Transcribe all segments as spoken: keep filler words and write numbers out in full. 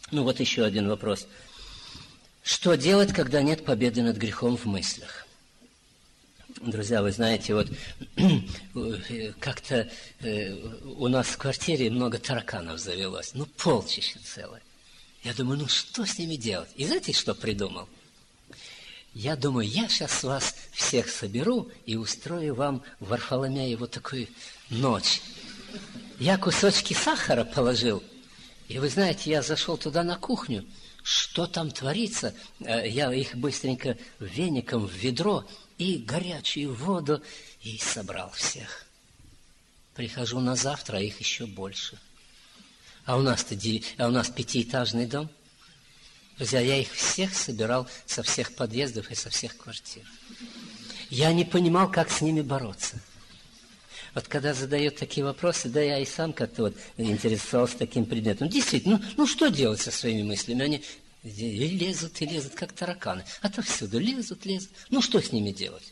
Ну вот еще один вопрос. Что делать, когда нет победы над грехом в мыслях? Друзья, вы знаете, вот как-то э, у нас в квартире много тараканов завелось. Ну, полчища целое. Я думаю, ну что с ними делать? И знаете, что придумал? Я думаю, я сейчас вас всех соберу и устрою вам в Варфоломееву такую ночь. Я кусочки сахара положил. И вы знаете, я зашел туда на кухню. Что там творится? Я их быстренько веником в ведро и горячую воду, и собрал всех. Прихожу на завтра, а их еще больше. А у нас-то а у нас пятиэтажный дом. Друзья, я их всех собирал со всех подъездов и со всех квартир. Я не понимал, как с ними бороться. Вот когда задают такие вопросы, да я и сам как-то вот интересовался таким предметом. Действительно, ну, ну что делать со своими мыслями? Они и лезут, и лезут, как тараканы. Отовсюду лезут, лезут. Ну что с ними делать?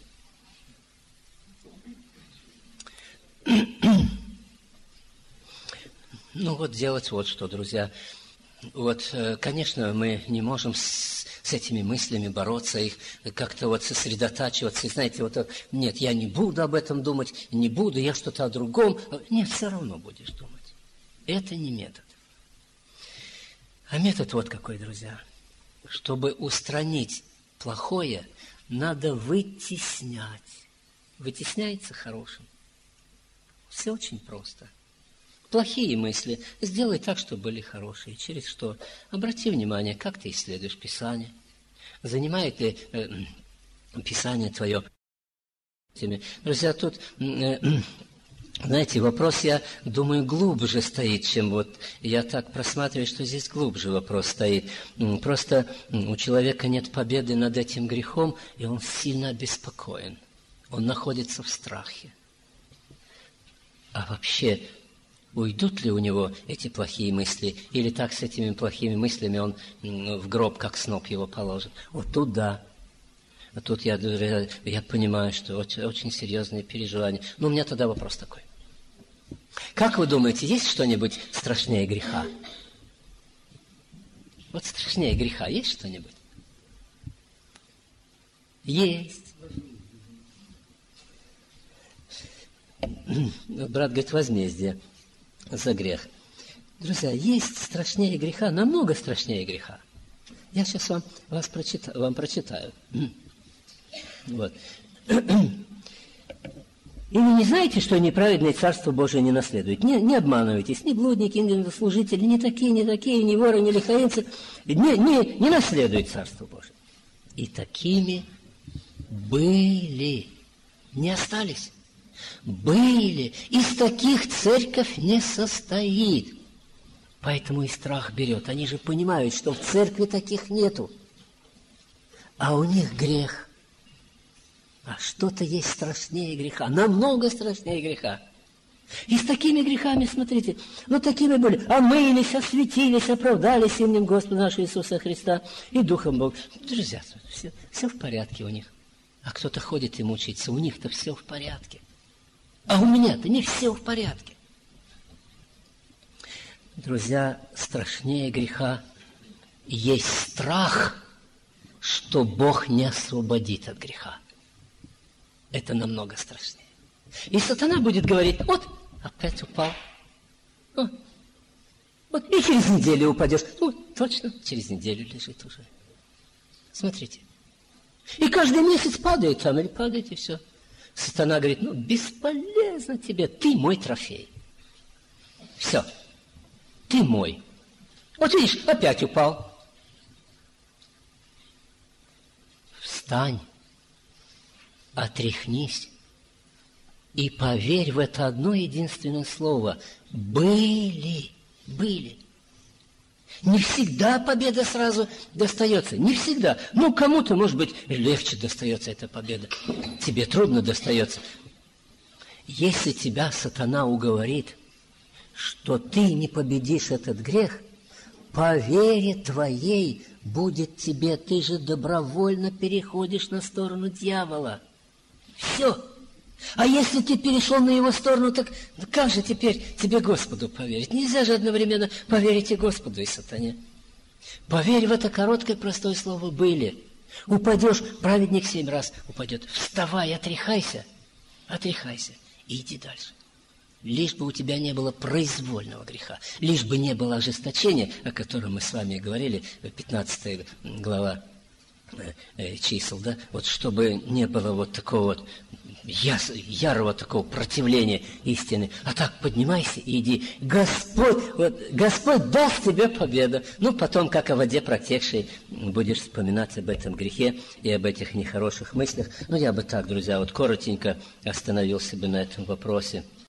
Ну вот делать вот что, друзья. Вот, конечно, мы не можем с, с этими мыслями бороться, их как-то вот сосредотачиваться. И знаете, вот нет, я не буду об этом думать, не буду, я что-то о другом. Нет, все равно будешь думать. Это не метод. А метод вот какой, друзья. Чтобы устранить плохое, надо вытеснять. Вытесняется хорошим. Все очень просто. Плохие мысли сделай так, чтобы были хорошие. Через что? Обрати внимание, как ты исследуешь Писание. Занимает ли э, Писание твое? Друзья, тут, э, знаете, вопрос, я думаю, глубже стоит, чем вот я так просматриваю, что здесь глубже вопрос стоит. Просто у человека нет победы над этим грехом, и он сильно обеспокоен. Он находится в страхе. А вообще, уйдут ли у него эти плохие мысли, или так с этими плохими мыслями он в гроб, как сноп, его положит? Вот тут да. А тут я, я понимаю, что очень, очень серьезные переживания. Но у меня тогда вопрос такой. Как вы думаете, есть что-нибудь страшнее греха? Вот страшнее греха есть что-нибудь? Есть. Брат говорит, возмездие за грех. Друзья, есть страшнее греха, намного страшнее греха. Я сейчас вам, вас прочитаю, вам прочитаю. Вот. И вы не знаете, что неправедное Царство Божие не наследует? Не, не обманывайтесь, ни блудники, ни служители, ни такие, ни такие, ни воры, ни лихаимцы, не, не, не наследует Царство Божие. И такими были, не остались. Были. Из таких церковь не состоит. Поэтому и страх берет. Они же понимают, что в церкви таких нету. А у них грех. А что-то есть страшнее греха. Намного страшнее греха. И с такими грехами, смотрите, вот такими были. Омылись, осветились, оправдались именем Господа нашего Иисуса Христа и Духом Бога. Друзья, все, все в порядке у них. А кто-то ходит и мучается. У них-то все в порядке. А у меня-то не все в порядке. Друзья, страшнее греха есть страх, что Бог не освободит от греха. Это намного страшнее. И сатана будет говорить, вот, опять упал. Вот, вот, и через неделю упадешь. Ну, точно, через неделю лежит уже. Смотрите. И каждый месяц падает там, или падает, и все. Сатана говорит, ну, бесполезно тебе, ты мой трофей. Все, ты мой. Вот видишь, опять упал. Встань, отряхнись и поверь в это одно единственное слово. Были, были. Не всегда победа сразу достается. Не всегда. Ну, кому-то, может быть, легче достается эта победа. Тебе трудно достается. Если тебя сатана уговорит, что ты не победишь этот грех, по вере твоей будет тебе. Ты же добровольно переходишь на сторону дьявола. Все. А если ты перешел на его сторону, так как же теперь тебе Господу поверить? Нельзя же одновременно поверить и Господу, и сатане. Поверь в это короткое простое слово «были». Упадешь, праведник семь раз упадет. Вставай, отряхайся, отряхайся и иди дальше. Лишь бы у тебя не было произвольного греха, лишь бы не было ожесточения, о котором мы с вами говорили, пятнадцатая глава э, чисел, да, вот чтобы не было вот такого вот яс, ярого такого противления истины. А так поднимайся и иди. Господь, вот, Господь даст тебе победу. Ну, потом, как о воде протекшей, будешь вспоминать об этом грехе и об этих нехороших мыслях. Ну, я бы так, друзья, вот коротенько остановился бы на этом вопросе.